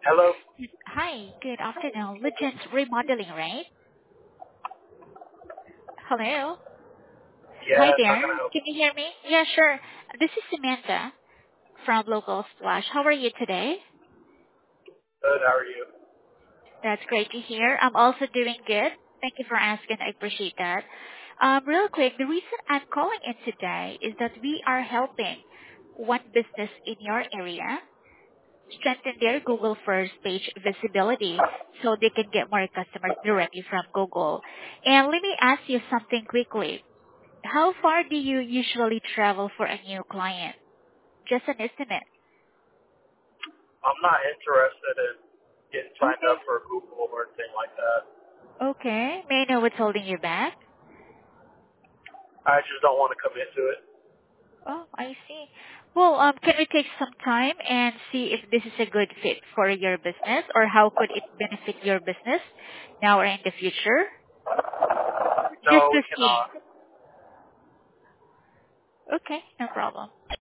Hello? Hi, good afternoon. Legends Remodeling, right? Hello. Hi Yes, how there. can I help? Can you hear me? Yeah, sure. This is Samantha from Local Splash. How are you today? Good, how are you? That's great to hear. I'm also doing good. Thank you for asking. I appreciate that. Real quick, the reason I'm calling in today is that we are helping one business in your area strengthen their Google first page visibility so they can get more customers directly from Google. And let me ask you something quickly. How far do you usually travel for a new client? Just an estimate. I'm not interested in getting signed Okay. up for Google or anything like that. Okay. May I know what's holding you back? I just don't want to commit to it. Oh, I see. Well, can we take some time and see if this is a good fit for your business, or how could it benefit your business now or in the future? Just No, to we see. cannot. Okay, no problem.